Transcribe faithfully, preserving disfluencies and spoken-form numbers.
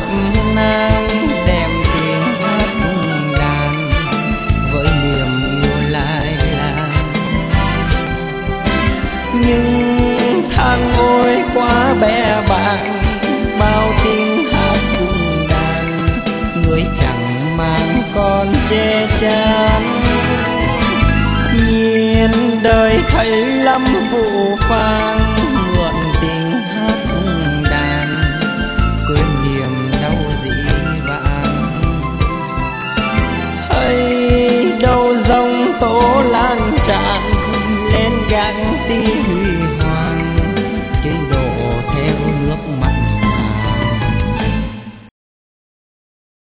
gặp nàng đem tiếng hát đàn với niềm yêu lai lai. Nhưng tháng ôi quá bé bàng, bao tiếng hát cùng đàn người chẳng mang con che chắn. Nhìn đời thấy lắm vụ phang, mượn tình hát cùng đàn quên niềm đau dĩ vãng. Hay đâu dòng tố lan tràn lên gác tim